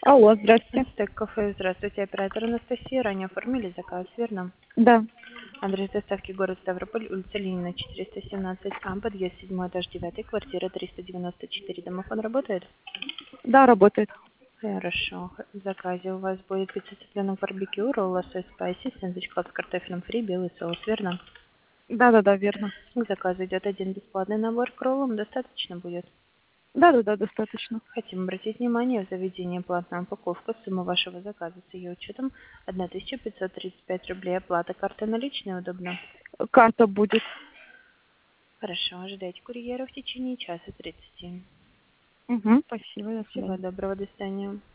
Алло, здравствуйте. Стек кафе, здравствуйте, оператор Анастасия. Ранее оформили заказ, верно? Да, Адрес доставки город Ставрополь, улица Ленина, 417А, подъезд 7 этаж 9, квартира 394. Домофон работает? да, работает. Хорошо. В заказе у вас будет пицца цыпленок барбекю, ролл лосось спайси, сэндвич клаб с картофелем фри, белый соус, верно? Да, верно. К заказу идет один бесплатный набор к роллам, достаточно будет. Да, достаточно. Хотим обратить внимание, в заведении платная упаковка, сумма вашего заказа с ее учетом 1535 рублей, оплата карты наличные удобно. Карта будет. Хорошо, ожидайте курьера в течение часа 30. Угу, спасибо, до Всего свидания. доброго, до свидания.